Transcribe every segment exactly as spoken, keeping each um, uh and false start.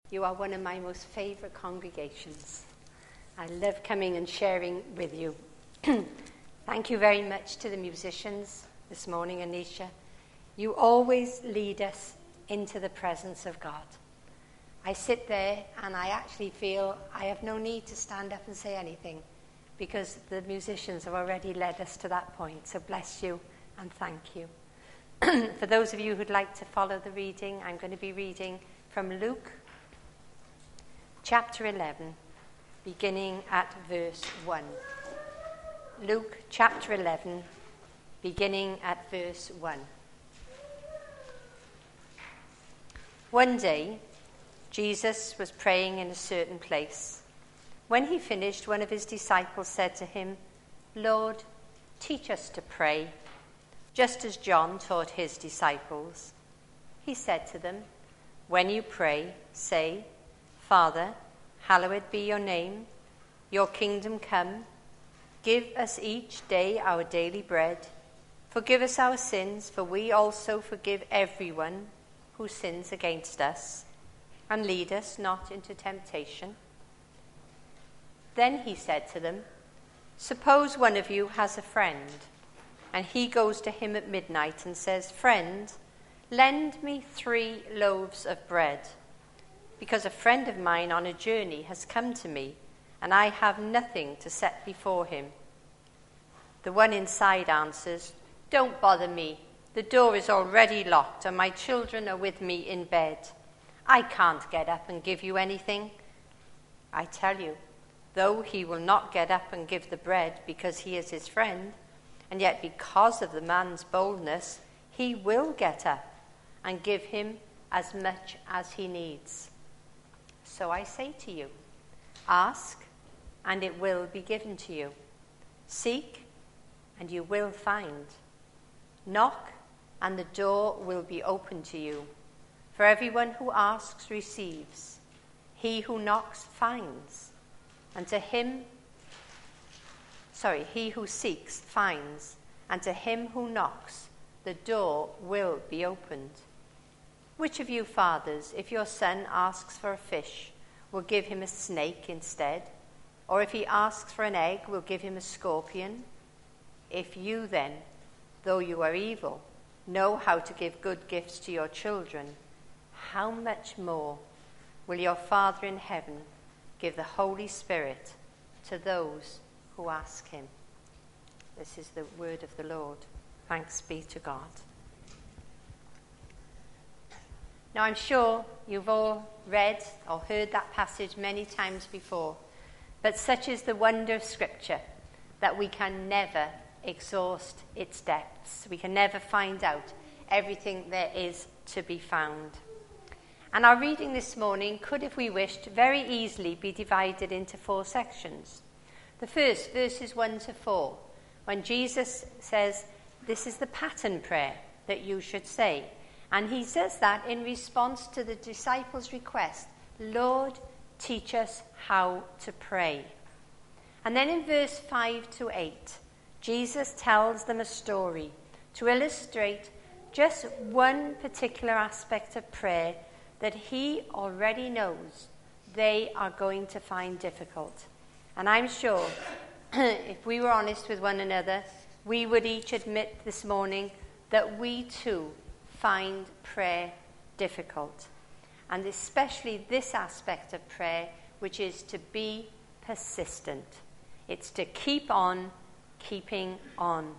You are one of my most favourite congregations. I love coming and sharing with you. Thank you very much to the musicians this morning, Anisha. You always lead us into the presence of God. I sit there and I actually feel I have no need to stand up and say anything because the musicians have already led us to that point. So bless you and thank you. For those of you who'd like to follow the reading, I'm going to be reading from Luke chapter eleven, beginning at verse one. Luke chapter eleven, beginning at verse one. One day, Jesus was praying in a certain place. When he finished, one of his disciples said to him, "Lord, teach us to pray, just as John taught his disciples." He said to them, "When you pray, say, 'Father, hallowed be your name, your kingdom come. Give us each day our daily bread. Forgive us our sins, for we also forgive everyone who sins against us. And lead us not into temptation.'" Then he said to them, "Suppose one of you has a friend, and he goes to him at midnight and says, 'Friend, lend me three loaves of bread, because a friend of mine on a journey has come to me, and I have nothing to set before him.' The one inside answers, 'Don't bother me. The door is already locked, and my children are with me in bed. I can't get up and give you anything.' I tell you, though he will not get up and give the bread because he is his friend, and yet because of the man's boldness, he will get up and give him as much as he needs. So I say to you, ask, and it will be given to you. Seek, and you will find. Knock, and the door will be opened to you. For everyone who asks receives. He who knocks finds. And to him, sorry, he who seeks finds. And to him who knocks, the door will be opened. Which of you fathers, if your son asks for a fish, will give him a snake instead? Or if he asks for an egg, will give him a scorpion? If you then, though you are evil, know how to give good gifts to your children, how much more will your Father in heaven give the Holy Spirit to those who ask him?" This is the word of the Lord. Thanks be to God. Now, I'm sure you've all read or heard that passage many times before, but such is the wonder of Scripture that we can never exhaust its depths. We can never find out everything there is to be found. And our reading this morning could, if we wished, very easily be divided into four sections. The first, verses one to four, when Jesus says, "This is the pattern prayer that you should say." And he says that in response to the disciples' request, "Lord, teach us how to pray." And then in verse five to eight, Jesus tells them a story to illustrate just one particular aspect of prayer that he already knows they are going to find difficult. And I'm sure if we were honest with one another, we would each admit this morning that we too find prayer difficult. And especially this aspect of prayer, which is to be persistent. It's to keep on keeping on.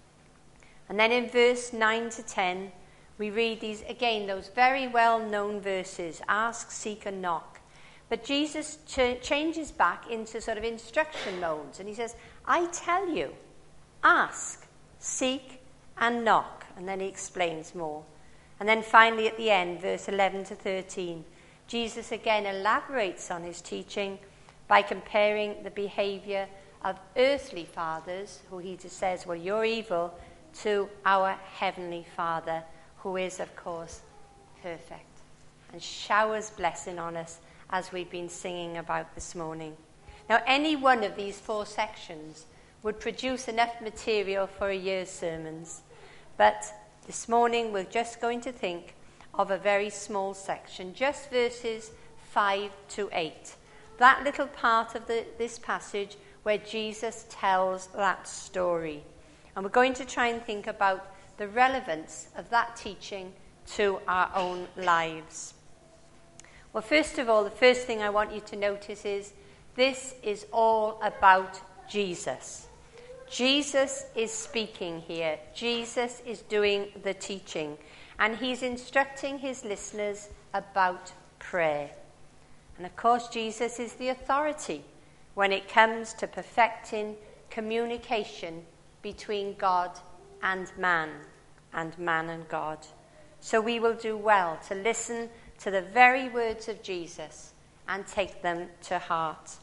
And then in verse nine to ten, we read these, again, those very well-known verses, ask, seek, and knock. But Jesus ch- changes back into sort of instruction modes. And he says, I tell you, ask, seek, and knock. And then he explains more. And then finally at the end, verse eleven to thirteen, Jesus again elaborates on his teaching by comparing the behavior of earthly fathers, who he just says, well, you're evil, to our heavenly Father, who is, of course, perfect, and showers blessing on us, as we've been singing about this morning. Now, any one of these four sections would produce enough material for a year's sermons, but this morning we're just going to think of a very small section, just verses five to eight. That little part of the, this passage where Jesus tells that story. And we're going to try and think about the relevance of that teaching to our own lives. Well, first of all, the first thing I want you to notice is this is all about Jesus. Jesus is speaking here. Jesus is doing the teaching. And he's instructing his listeners about prayer. And of course, Jesus is the authority when it comes to perfecting communication between God and man, and man and God. So we will do well to listen to the very words of Jesus and take them to heart.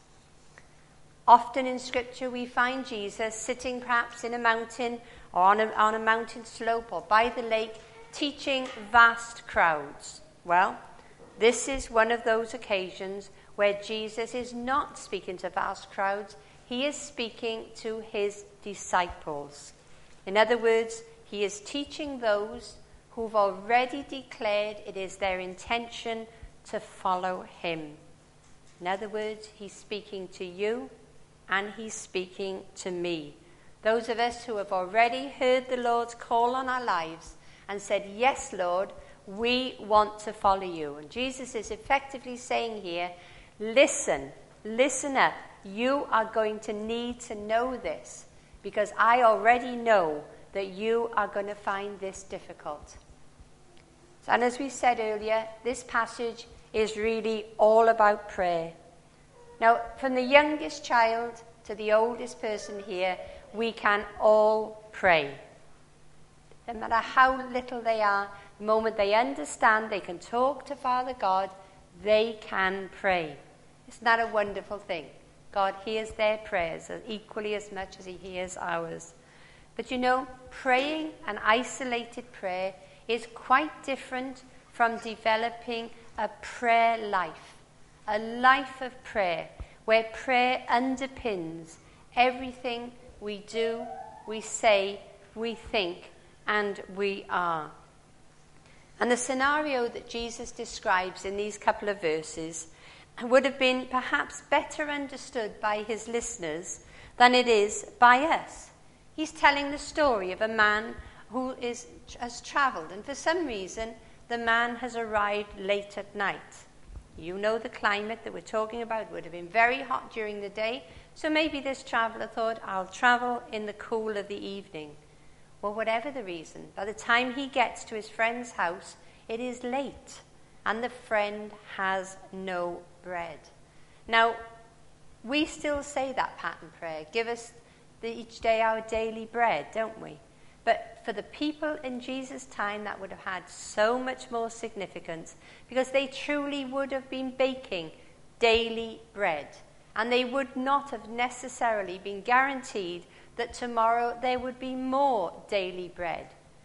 Often in Scripture we find Jesus sitting perhaps in a mountain or on a, on a mountain slope or by the lake teaching vast crowds. Well, this is one of those occasions where Jesus is not speaking to vast crowds. He is speaking to his disciples. In other words, he is teaching those who've already declared it is their intention to follow him. In other words, he's speaking to you and he's speaking to me. Those of us who have already heard the Lord's call on our lives and said, yes, Lord, we want to follow you. And Jesus is effectively saying here, listen, listen up. You are going to need to know this because I already know that you are going to find this difficult. And as we said earlier, this passage is really all about prayer. Now, from the youngest child to the oldest person here, we can all pray. No matter how little they are, the moment they understand they can talk to Father God, they can pray. Isn't that a wonderful thing? God hears their prayers equally as much as he hears ours. But you know, praying an isolated prayer is quite different from developing a prayer life, a life of prayer, where prayer underpins everything we do, we say, we think, and we are. And the scenario that Jesus describes in these couple of verses would have been perhaps better understood by his listeners than it is by us. He's telling the story of a man who is, has travelled, and for some reason the man has arrived late at night. You know the climate that we're talking about. It would have been very hot during the day, so maybe this traveller thought, I'll travel in the cool of the evening. Well, whatever the reason, by the time he gets to his friend's house, it is late, and the friend has no bread. Now, we still say that pattern prayer, give us the, each day our daily bread, don't we? But for the people in Jesus' time, that would have had so much more significance because they truly would have been baking daily bread. And they would not have necessarily been guaranteed that tomorrow there would be more daily bread.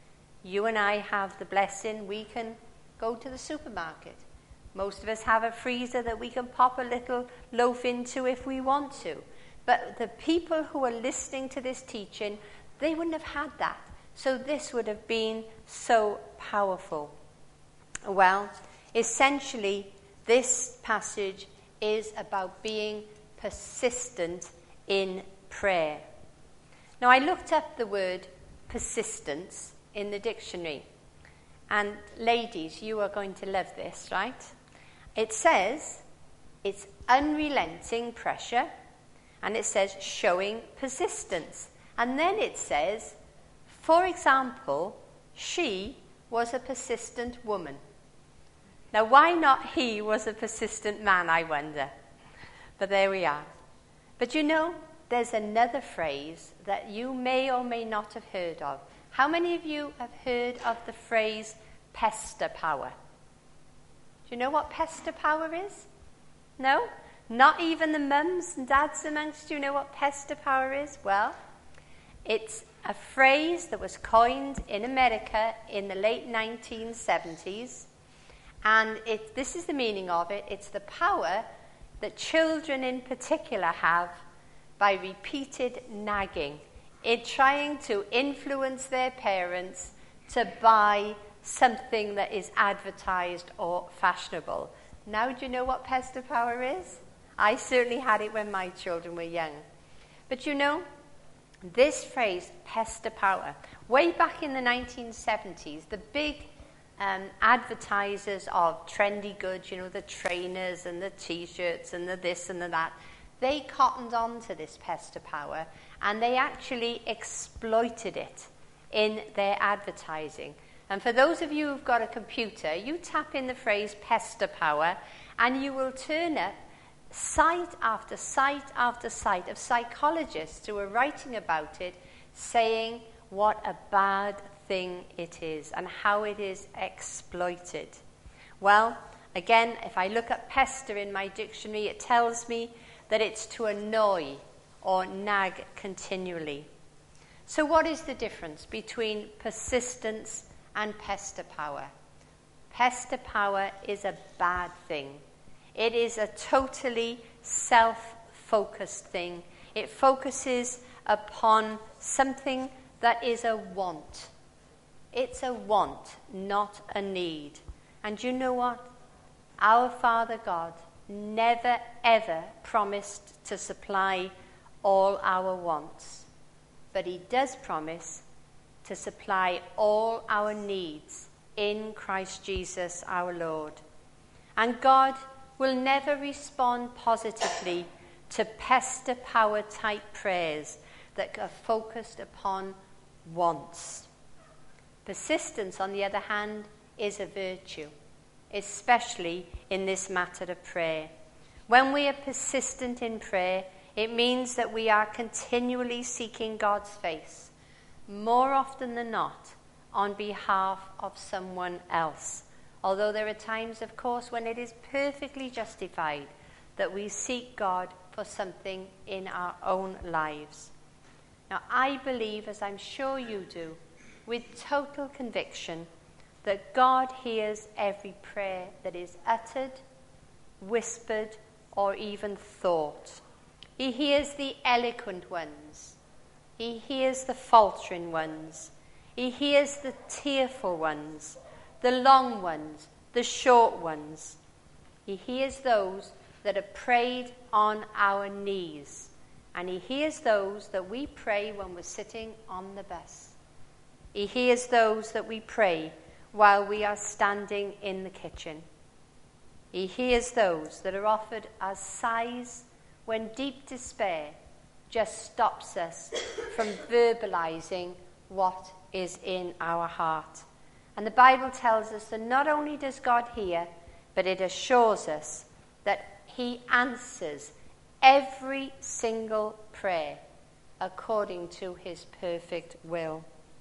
You and I have the blessing, we can go to the supermarket. Most of us have a freezer that we can pop a little loaf into if we want to. But the people who are listening to this teaching, they wouldn't have had that. So this would have been so powerful. Well, essentially, this passage is about being persistent in prayer. Now, I looked up the word persistence in the dictionary. And ladies, you are going to love this, right? It says it's unrelenting pressure, and it says showing persistence. And then it says, for example, she was a persistent woman. Now, why not he was a persistent man, I wonder? But there we are. But you know, there's another phrase that you may or may not have heard of. How many of you have heard of the phrase pester power? Do you know what pester power is? No? Not even the mums and dads amongst you know what pester power is? Well, it's a phrase that was coined in America in the late nineteen seventies. And it, this is the meaning of it. It's the power that children in particular have by repeated nagging in trying to influence their parents to buy something that is advertised or fashionable. Now do you know what pester power is? I certainly had it when my children were young. But you know, this phrase, pester power, way back in the nineteen seventies, the big um, advertisers of trendy goods, you know, the trainers and the T-shirts and the this and the that, they cottoned on to this pester power and they actually exploited it in their advertising. And for those of you who've got a computer, you tap in the phrase pester power and you will turn up site after site after site of psychologists who are writing about it, saying what a bad thing it is and how it is exploited. Well, again, if I look at pester in my dictionary, it tells me that it's to annoy or nag continually. So what is the difference between persistence and pester power? Pester power is a bad thing. It is a totally self-focused thing. It focuses upon something that is a want. It's a want, not a need. And you know what? Our Father God never ever promised to supply all our wants. But he does promise to supply all our needs in Christ Jesus our Lord. And God will never respond positively to pester power type prayers that are focused upon wants. Persistence, on the other hand, is a virtue, especially in this matter of prayer. When we are persistent in prayer, it means that we are continually seeking God's face, more often than not, on behalf of someone else. Although there are times, of course, when it is perfectly justified that we seek God for something in our own lives. Now, I believe, as I'm sure you do, with total conviction, that God hears every prayer that is uttered, whispered, or even thought. He hears the eloquent ones. He hears the faltering ones. He hears the tearful ones, the long ones, the short ones. He hears those that are prayed on our knees. And he hears those that we pray when we're sitting on the bus. He hears those that we pray while we are standing in the kitchen. He hears those that are offered as sighs when deep despair just stops us from verbalizing what is in our heart. And the Bible tells us that not only does God hear, but it assures us that he answers every single prayer according to his perfect will.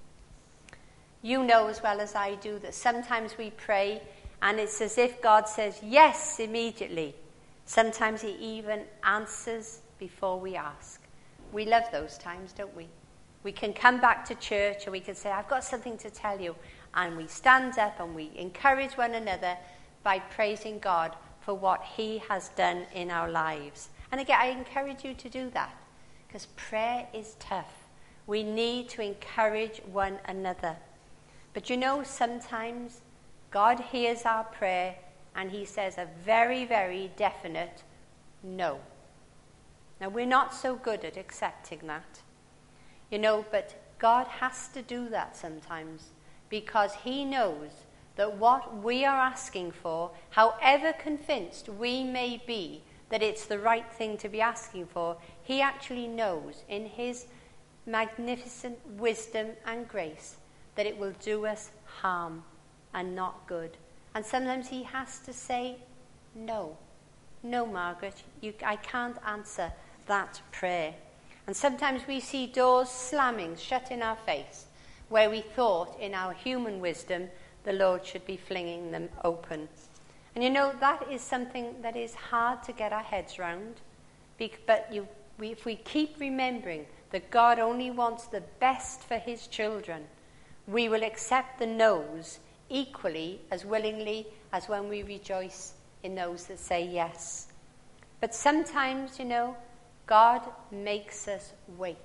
You know as well as I do that sometimes we pray and it's as if God says yes immediately. Sometimes he even answers before we ask. We love those times, don't we? We can come back to church and we can say, I've got something to tell you. And we stand up and we encourage one another by praising God for what he has done in our lives. And again, I encourage you to do that because prayer is tough. We need to encourage one another. But you know, sometimes God hears our prayer and he says a very, very definite no. Now, we're not so good at accepting that. You know, but God has to do that sometimes because he knows that what we are asking for, however convinced we may be that it's the right thing to be asking for, he actually knows in his magnificent wisdom and grace that it will do us harm and not good. And sometimes he has to say, no, no, Margaret, you, I can't answer that prayer. And sometimes we see doors slamming shut in our face where we thought in our human wisdom the Lord should be flinging them open. And you know, that is something that is hard to get our heads round. But you, we, if we keep remembering that God only wants the best for his children, we will accept the no's equally as willingly as when we rejoice in those that say yes. But sometimes, you know, God makes us wait.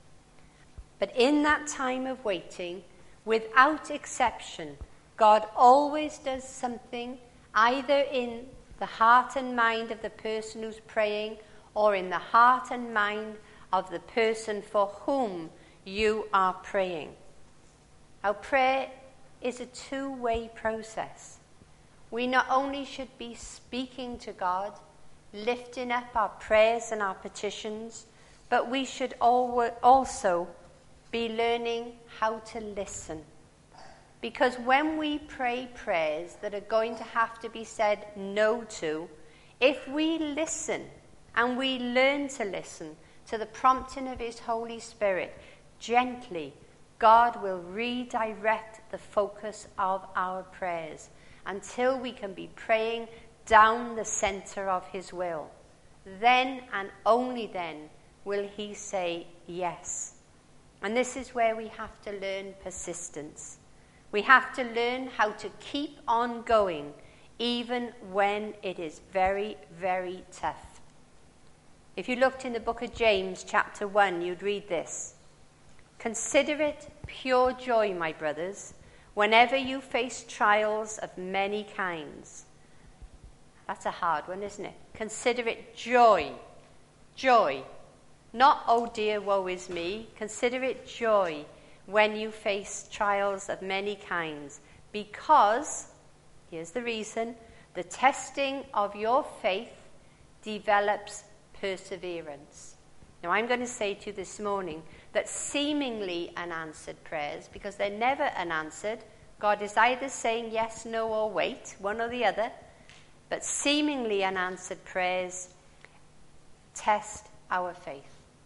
But in that time of waiting, without exception, God always does something either in the heart and mind of the person who's praying, or in the heart and mind of the person for whom you are praying. Our prayer is a two-way process. We not only should be speaking to God, lifting up our prayers and our petitions, but we should also be learning how to listen. Because when we pray prayers that are going to have to be said no to, if we listen and we learn to listen to the prompting of his Holy Spirit, gently, God will redirect the focus of our prayers until we can be praying down the center of his will. Then and only then will he say yes. And this is where we have to learn persistence. We have to learn how to keep on going even when it is very, very tough. If you looked in the book of James, chapter one, you'd read this. Consider it pure joy, my brothers, whenever you face trials of many kinds. That's a hard one, isn't it? Consider it joy. Joy. Not, oh dear, woe is me. Consider it joy when you face trials of many kinds. Because, here's the reason, the testing of your faith develops perseverance. Now, I'm going to say to you this morning that seemingly unanswered prayers, because they're never unanswered, God is either saying yes, no, or wait, one or the other, but seemingly unanswered prayers test our faith.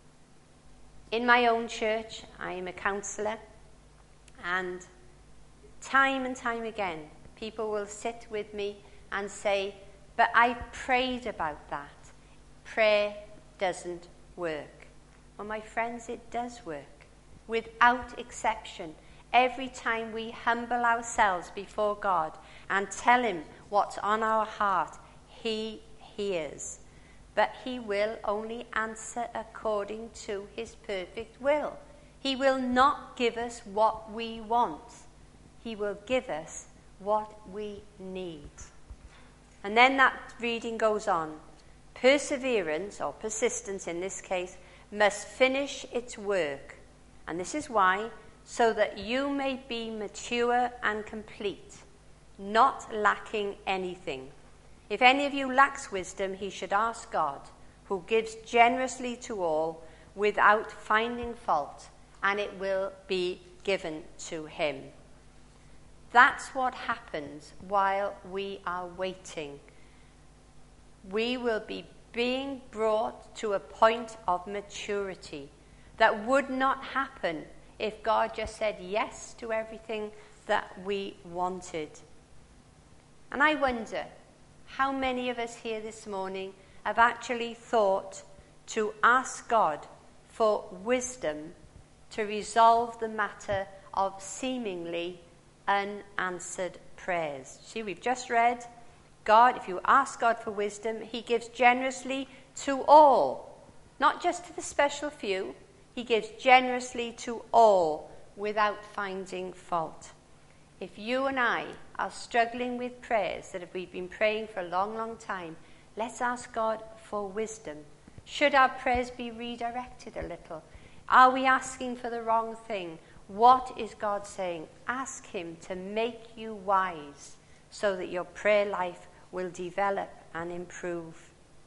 In my own church, I am a counsellor, and time and time again, people will sit with me and say, but I prayed about that. Prayer doesn't work. Well, my friends, it does work. Without exception, every time we humble ourselves before God and tell him what's on our heart, he hears. But he will only answer according to his perfect will. He will not give us what we want. He will give us what we need. And then that reading goes on. Perseverance, or persistence in this case, must finish its work. And this is why, so that you may be mature and complete, not lacking anything. If any of you lacks wisdom, he should ask God, who gives generously to all without finding fault, and it will be given to him. That's what happens while we are waiting. We will be being brought to a point of maturity that would not happen if God just said yes to everything that we wanted. And I wonder how many of us here this morning have actually thought to ask God for wisdom to resolve the matter of seemingly unanswered prayers. See, we've just read, God, if you ask God for wisdom, he gives generously to all, not just to the special few. He gives generously to all without finding fault. If you and I are struggling with prayers that we've been praying for a long, long time, let's ask God for wisdom. Should our prayers be redirected a little? Are we asking for the wrong thing? What is God saying? Ask him to make you wise so that your prayer life will develop and improve.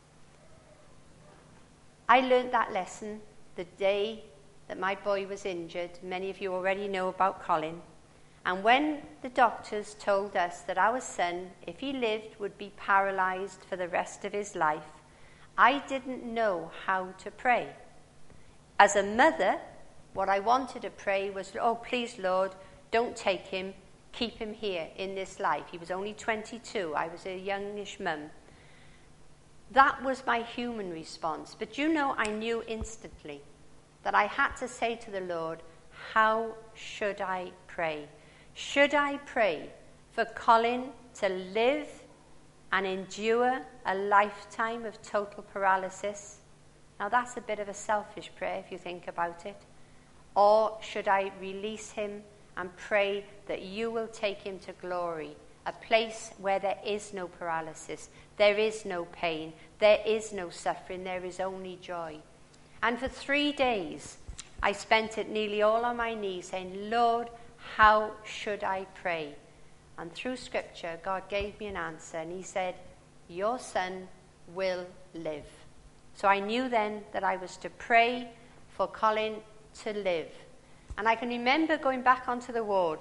I learned that lesson the day that my boy was injured. Many of you already know about Colin. And when the doctors told us that our son, if he lived, would be paralyzed for the rest of his life, I didn't know how to pray. As a mother, what I wanted to pray was, oh, please, Lord, don't take him. Keep him here in this life. He was only twenty-two. I was a youngish mum. That was my human response. But you know, I knew instantly that I had to say to the Lord, how should I pray? Should I pray for Colin to live and endure a lifetime of total paralysis? Now that's a bit of a selfish prayer if you think about it. Or should I release him and pray that you will take him to glory a place where there is no paralysis, there is no pain, there is no suffering, there is only joy. And for three days, I spent it nearly all on my knees saying, Lord, how should I pray? And through scripture, God gave me an answer, and he said, your son will live. So I knew then that I was to pray for Colin to live. And I can remember going back onto the ward,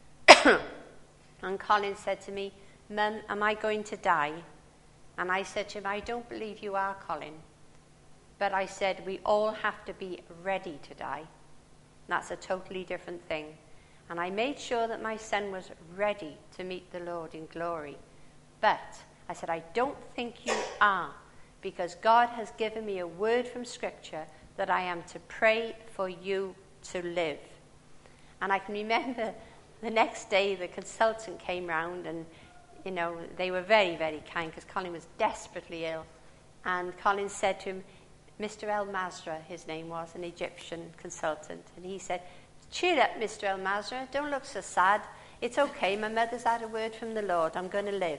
and Colin said to me, Mum, am I going to die? And I said to him, I don't believe you are, Colin. But I said, we all have to be ready to die. That's a totally different thing. And I made sure that my son was ready to meet the Lord in glory. But I said, I don't think you are, because God has given me a word from Scripture that I am to pray for you to live. And I can remember the next day the consultant came round, and, you know, they were very, very kind because Colin was desperately ill. And Colin said to him, Mister El Masra, his name was, an Egyptian consultant, and he said, cheer up, Mister El Masra, don't look so sad. It's okay, my mother's had a word from the Lord, I'm going to live.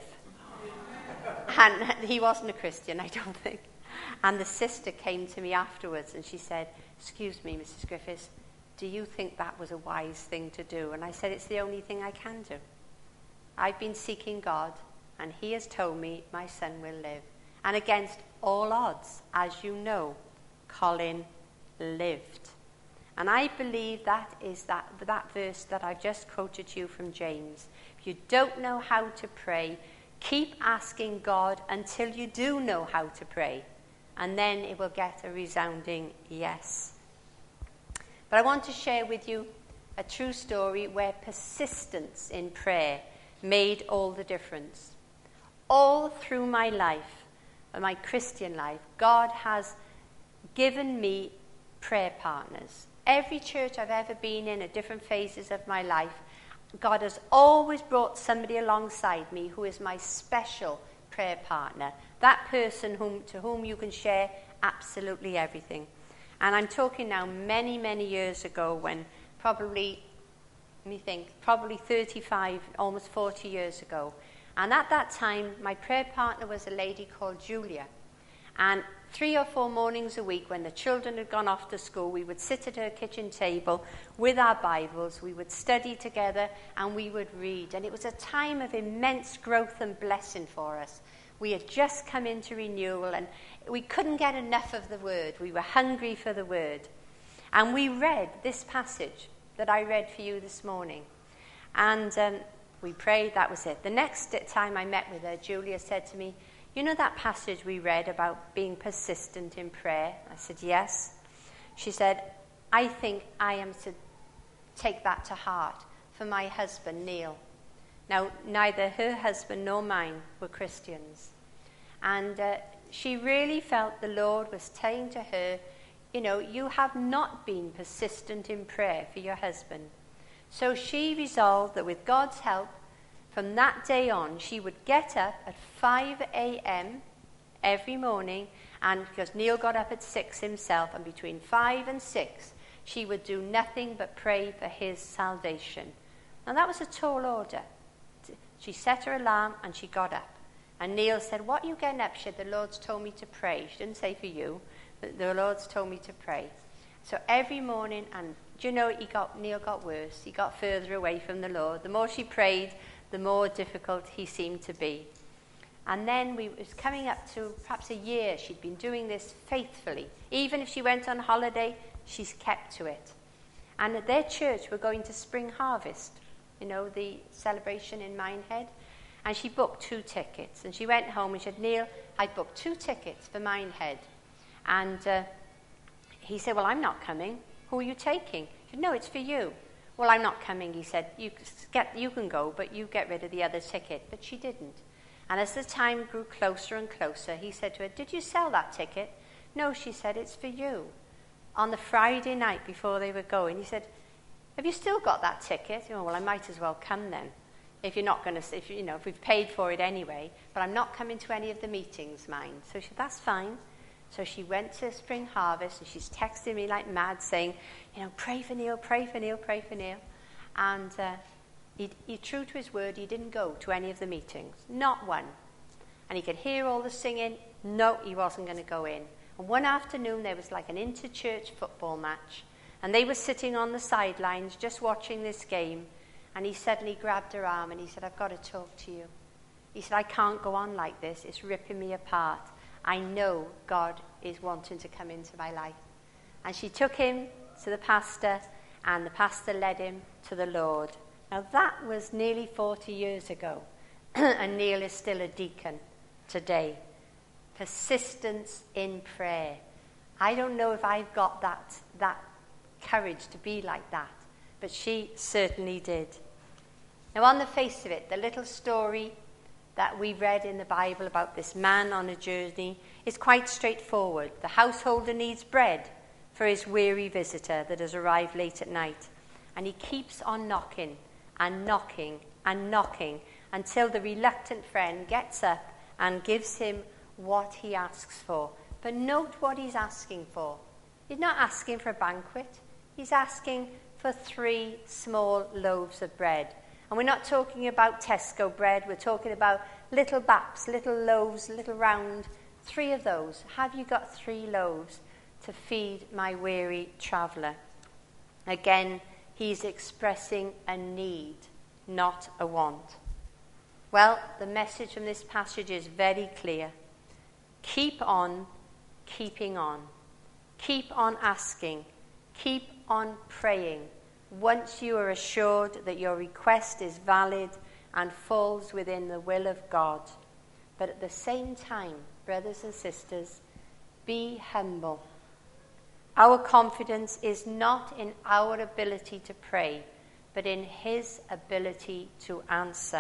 And he wasn't a Christian, I don't think. And the sister came to me afterwards and she said, excuse me, Missus Griffiths, do you think that was a wise thing to do? And I said, it's the only thing I can do. I've been seeking God, and he has told me my son will live. And against all odds, as you know, Colin lived. And I believe that is that, that verse that I've just quoted to you from James. If you don't know how to pray, keep asking God until you do know how to pray. And then it will get a resounding yes. But I want to share with you a true story where persistence in prayer made all the difference. All through my life, my Christian life, God has given me prayer partners. Every church I've ever been in at different phases of my life, God has always brought somebody alongside me who is my special prayer partner. That person whom, to whom you can share absolutely everything. And I'm talking now many, many years ago when probably, let me think, probably thirty-five, almost forty years ago. And at that time, my prayer partner was a lady called Julia. And three or four mornings a week when the children had gone off to school, we would sit at her kitchen table with our Bibles, we would study together, and we would read. And it was a time of immense growth and blessing for us. We had just come into renewal, and we couldn't get enough of the Word. We were hungry for the Word. And we read this passage that I read for you this morning. And um, we prayed, that was it. The next time I met with her, Julia said to me, you know that passage we read about being persistent in prayer? I said, yes. She said, I think I am to take that to heart for my husband, Neil. Now, neither her husband nor mine were Christians. And uh, she really felt the Lord was saying to her, you know, you have not been persistent in prayer for your husband. So she resolved that with God's help, from that day on, she would get up at five a.m. every morning, and because Neil got up at six himself, and between five and six, she would do nothing but pray for his salvation. Now, that was a tall order. She set her alarm, and she got up. And Neil said, what are you getting up? She said, the Lord's told me to pray. She didn't say for you, but the Lord's told me to pray. So every morning, and do you know, he got, Neil got worse. He got further away from the Lord. The more she prayed, the more difficult he seemed to be. And then we it was coming up to perhaps a year. She'd been doing this faithfully. Even if she went on holiday, she's kept to it. And at their church, we're going to Spring Harvest, you know, the celebration in Minehead. And she booked two tickets. And she went home and she said, Neil, I booked two tickets for Minehead. And uh, he said, well, I'm not coming. Who are you taking? She said, no, it's for you. Well, I'm not coming, he said. You, get, you can go, but you get rid of the other ticket. But she didn't. And as the time grew closer and closer, he said to her, did you sell that ticket? No, she said, it's for you. On the Friday night before they were going, he said, have you still got that ticket? Oh, well, I might as well come then. If you're not going to, if you know, if we've paid for it anyway. But I'm not coming to any of the meetings, mind. So she said, that's fine. So she went to Spring Harvest, and she's texting me like mad saying, you know, pray for Neil, pray for Neil, pray for Neil. And uh, He, he, true to his word, he didn't go to any of the meetings, not one. And he could hear all the singing. No, he wasn't going to go in. And one afternoon, there was like an inter-church football match, and they were sitting on the sidelines just watching this game, and he suddenly grabbed her arm and he said, I've got to talk to you. He said, I can't go on like this. It's ripping me apart. I know God is wanting to come into my life. And she took him to the pastor, and the pastor led him to the Lord. Now, that was nearly forty years ago, and Neil is still a deacon today. Persistence in prayer. I don't know if I've got that, that courage to be like that, but she certainly did. Now, on the face of it, the little story that we read in the Bible about this man on a journey is quite straightforward. The householder needs bread for his weary visitor that has arrived late at night, and he keeps on knocking and knocking and knocking until the reluctant friend gets up and gives him what he asks for. But note what he's asking for. He's not asking for a banquet. He's asking for three small loaves of bread. And we're not talking about Tesco bread. We're talking about little baps, little loaves, little round. Three of those. Have you got three loaves to feed my weary traveller? Again, he's expressing a need, not a want. Well, the message from this passage is very clear. Keep on keeping on. Keep on asking. Keep on praying. Once you are assured that your request is valid and falls within the will of God. But at the same time, brothers and sisters, be humble. Our confidence is not in our ability to pray, but in his ability to answer.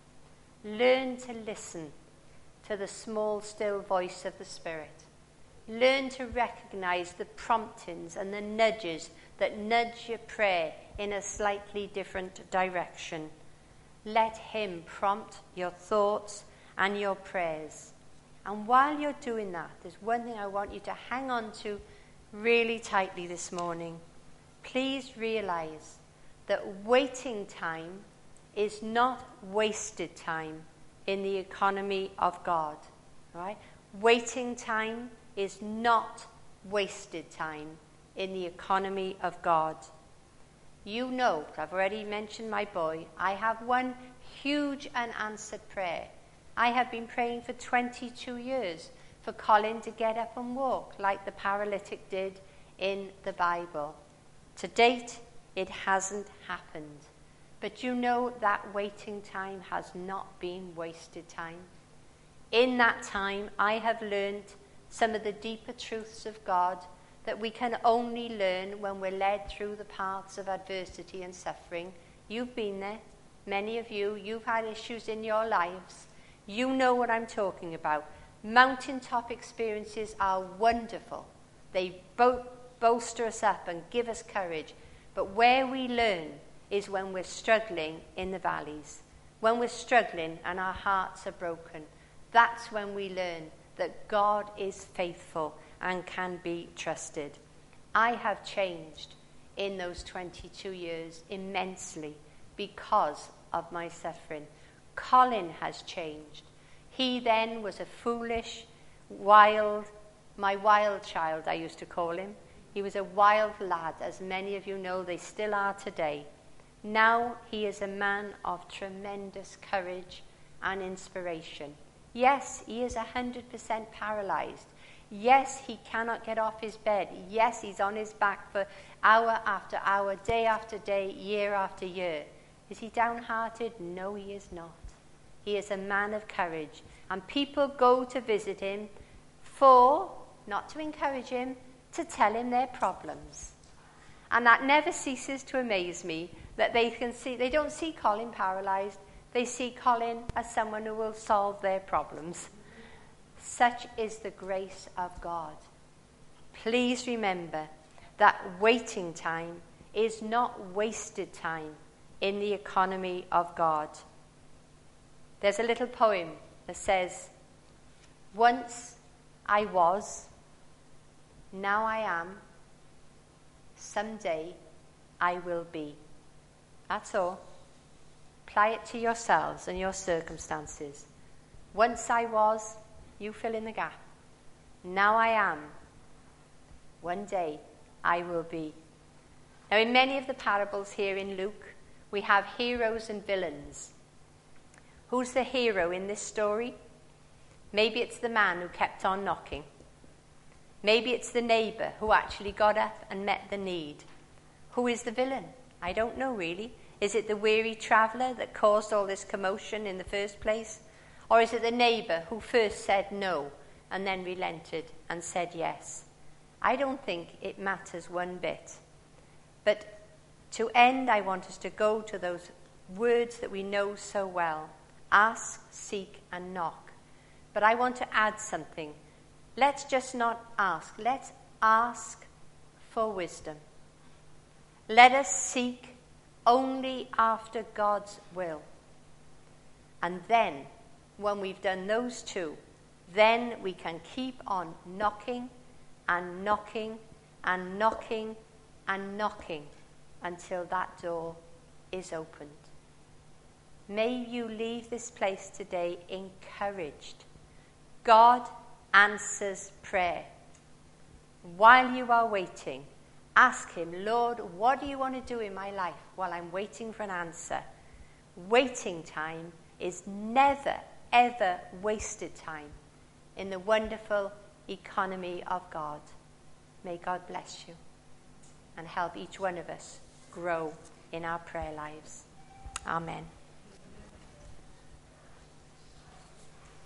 Learn to listen to the small, still voice of the Spirit. Learn to recognize the promptings and the nudges that nudge your prayer in a slightly different direction. Let him prompt your thoughts and your prayers. And while you're doing that, there's one thing I want you to hang on to really tightly this morning. Please realize that waiting time is not wasted time in the economy of God. Right? Waiting time is not wasted time in the economy of God. You know, I've already mentioned my boy, I have one huge unanswered prayer. I have been praying for twenty-two years for Colin to get up and walk like the paralytic did in the Bible. To date, it hasn't happened. But you know that waiting time has not been wasted time. In that time, I have learned some of the deeper truths of God that we can only learn when we're led through the paths of adversity and suffering. You've been there. Many of you, you've had issues in your lives. You know what I'm talking about. Mountaintop experiences are wonderful. They bo- bolster us up and give us courage. But where we learn is when we're struggling in the valleys. When we're struggling and our hearts are broken. That's when we learn that God is faithful and can be trusted. I have changed in those twenty-two years immensely because of my suffering. Colin has changed. He then was a foolish, wild, my wild child, I used to call him. He was a wild lad, as many of you know they still are today. Now he is a man of tremendous courage and inspiration. Yes, he is one hundred percent paralyzed. Yes, he cannot get off his bed. Yes, he's on his back for hour after hour, day after day, year after year. Is he downhearted? No, he is not. He is a man of courage. And people go to visit him for, not to encourage him, to tell him their problems. And that never ceases to amaze me that they can see, they don't see Colin paralyzed. They see Colin as someone who will solve their problems. Such is the grace of God. Please remember that waiting time is not wasted time in the economy of God. There's a little poem that says, once I was, now I am, someday I will be. That's all. apply it to yourselves and your circumstances. Once I was, you fill in the gap. Now I am. One day I will be. Now, in many of the parables here in Luke, we have heroes and villains. Who's the hero in this story? Maybe it's the man who kept on knocking. Maybe it's the neighbour who actually got up and met the need. Who is the villain? I don't know really. Is it the weary traveller that caused all this commotion in the first place? Or is it the neighbour who first said no and then relented and said yes? I don't think it matters one bit. But to end, I want us to go to those words that we know so well. Ask, seek, and knock. But I want to add something. Let's just not ask. Let's ask for wisdom. Let us seek only after God's will. And then, when we've done those two, then we can keep on knocking and knocking and knocking and knocking until that door is opened. May you leave this place today encouraged. God answers prayer. While you are waiting, ask him, Lord, what do you want to do in my life while I'm waiting for an answer? Waiting time is never, ever wasted time in the wonderful economy of God. May God bless you and help each one of us grow in our prayer lives. Amen.